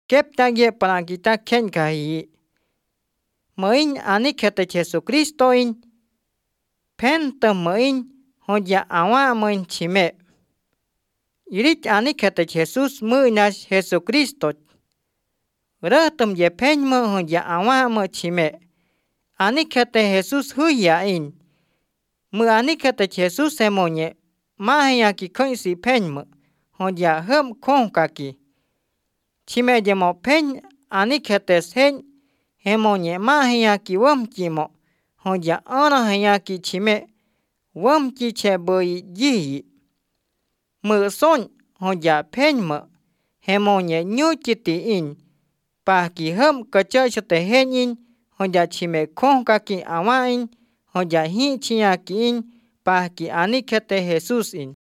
kép ta ghé para kita khen cái mới anh khét Jesus Christo in pen tờ mới họ dạ awa mình chỉ mẹ irit anh khét Jesus mới na Jesus Christo rơ tầm ye pen mơ họ dạ awa mơ chỉ mẹ anh khét Jesus hui ya in mơ anh khét Jesus xem mồ nhẹ mà hay ki khơi si pen mơ họ dạ hâm không cả kỳ chỉ mẹ giờ một pen anh khét sen hemo nhẹ ma hay ki wom chi mo họ dạ ana hay ki chỉ mẹ wom chi che bơi gì mơ son họ dạ pen mơ hemo nhẹ nhu chi ti in pa ki hâm cả chơi cho te hen in họ dạ chỉ mẹ không cả ki awa in họ dạ hi chi ya ki in pa ki ani khét Jesus in